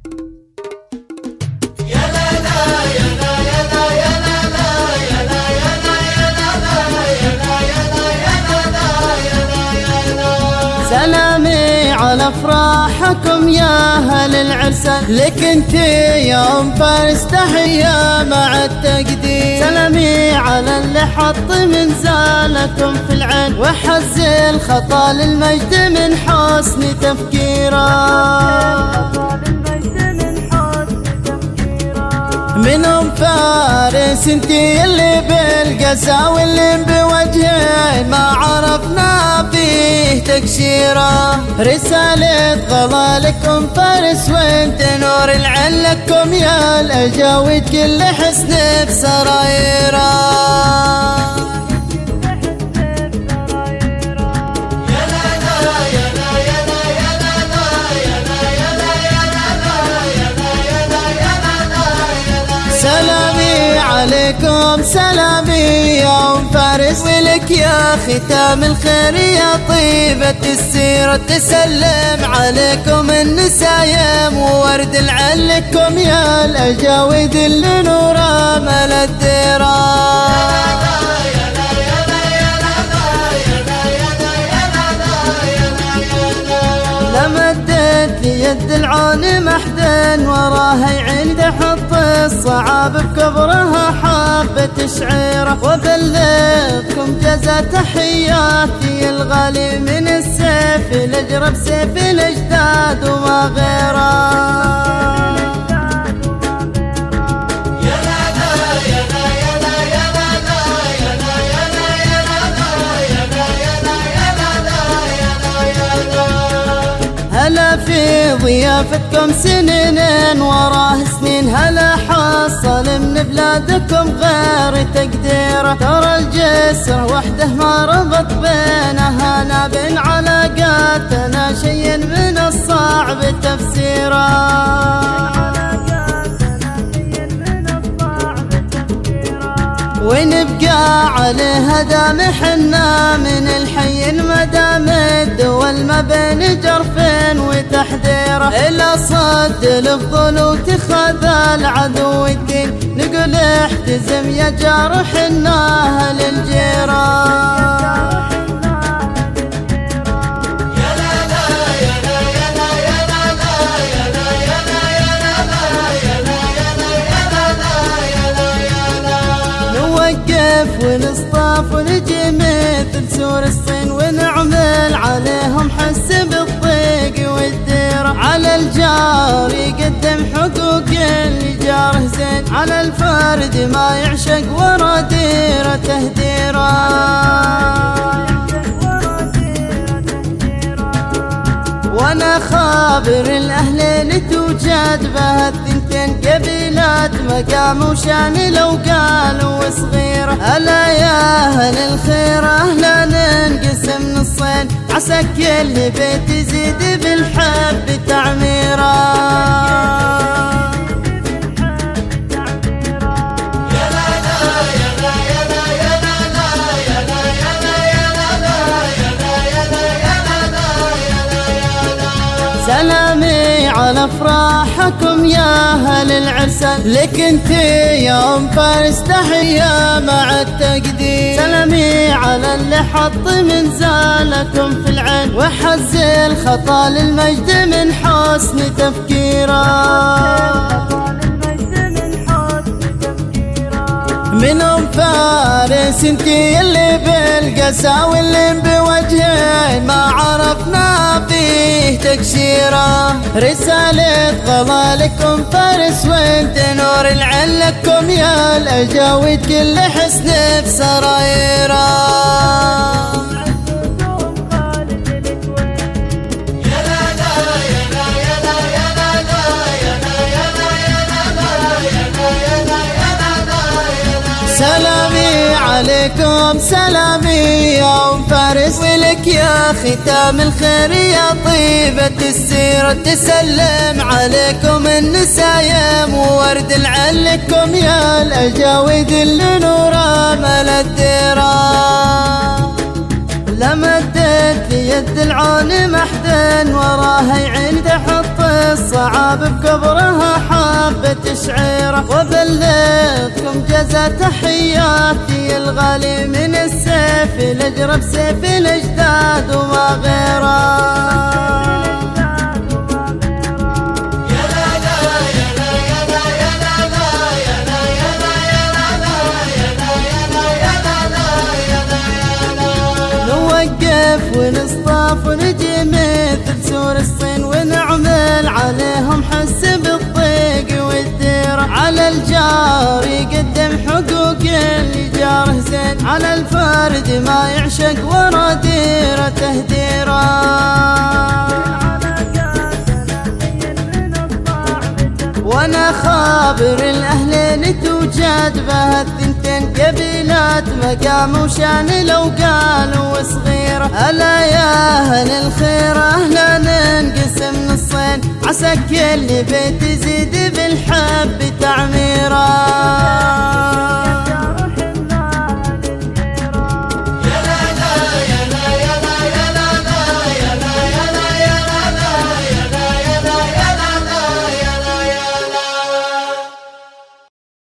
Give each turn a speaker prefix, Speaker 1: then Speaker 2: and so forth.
Speaker 1: سلامي على افراحكم يا اهل العرسان، لك انت يوم فارس تحية مع التقدير. سلامي على اللي حط من زالكم في العين، وحز الخطا للمجد من حسن تفكيره. من ام فارس انتي اللي بالقسا واللي بوجهه ما عرفنا فيه تكشيره. رسالة غلا لكم فارس وانت نور العين، لكم يا الاجاويد كل حسن بسرايره. سلامي عليكم سلامي يا ام فارس، ولك يا ختام الخير يا طيبة السيرة. تسلم عليكم النسايم وورد العين، لكم يا الاجاويد اللي نورا مال الديره. لمدت لي يد العون محدن وراها يعين، تحط الصعاب بكبرها حابة تشعيره. وبلغكم جزا تحياتي الغالي من السيف الاجرب سيف الاجداد وما غيره. هلا في ضيافتكم سنين وراه سنين، هلا حصل من بلادكم غير تقديره. ترى الجسر وحده ما ربط بينها نابين علاقاتنا، شي من الصعب تفسيره. ونبقى عليها دام حنا من الحي المدام الدول ما بين جرفين وتحذيره. إلا صد الفضل وتخذ العدو الدين، نقول احتزم يا جار حنا أهل الجيرة. ونصطاف ونجي مثل سور الصين، ونعمل عليهم حس بالضيق والديره. على الجار يقدم حقوق اللي جاره زين، على الفرد ما يعشق ورا ديره تهديره. وانا خابر الاهلين توجد بها الثنتين، قبيلات مقام وشان لو قالوا صغيره. الا يا اهل الخير اهلا ننقسم نصين، عسى كل بيت يزيد بالحب تعميره. سلامي على افراحكم يا اهل العرسان، لك انت يا ام فارس تحية مع التقدير. سلامي على اللي حط من زالكم في العين، وحز الخطا للمجد من حسن تفكيره. من ام فارس انتي اللي بالقسا واللي بوجهه ما عرفنا فيه تكشيره. رسالة غلا لكم فارس وانت نور العين، لكم يا الاجاويد كل حسن بسرايره. سلامي عليكم سلامي يا ام فارس، ولك يا ختام الخير يا طيبة السيرة. تسلم عليكم النسايم وورد العين، لكم يا الاجاويد اللي نورا مال الديره. لمدت في يد العون محدن وراها يعين تحط الصعاب بكبرها حابة شعيره. وبلغكم جزا تحياتي الغالي من السيف الأجرب سيف الأجداد وما غيره. ونصطاف ونجي مثل سور الصين ونعمل عليهم حس بالضيق والديرة. على الجار يقدم حقوق اللي جاره زين، على الفرد ما يعشق ورا ديرة تهديره. وانا خابر الاهلين توجد بها الثنتين قبيلات مقام وشان لو قالوا صغيره. الا يا اهل الخير اهلا ننقسم نصين، عسى كل بيت يزيد بالحب تعميره.